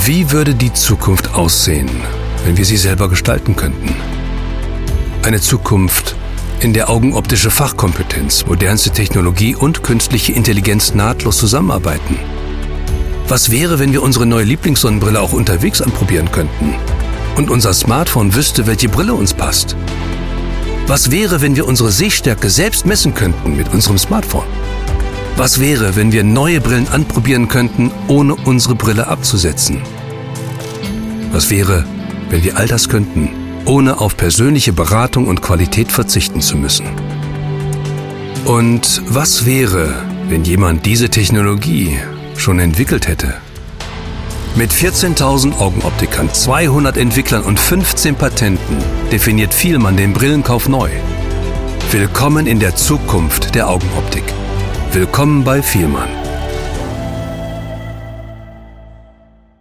Wie würde die Zukunft aussehen, wenn wir sie selber gestalten könnten? Eine Zukunft, in der augenoptische Fachkompetenz, modernste Technologie und künstliche Intelligenz nahtlos zusammenarbeiten. Was wäre, wenn wir unsere neue Lieblingssonnenbrille auch unterwegs anprobieren könnten und unser Smartphone wüsste, welche Brille uns passt? Was wäre, wenn wir unsere Sehstärke selbst messen könnten mit unserem Smartphone? Was wäre, wenn wir neue Brillen anprobieren könnten, ohne unsere Brille abzusetzen? Was wäre, wenn wir all das könnten, ohne auf persönliche Beratung und Qualität verzichten zu müssen? Und was wäre, wenn jemand diese Technologie schon entwickelt hätte? Mit 14.000 Augenoptikern, 200 Entwicklern und 15 Patenten definiert Fielmann den Brillenkauf neu. Willkommen in der Zukunft der Augenoptik. Willkommen bei Fielmann.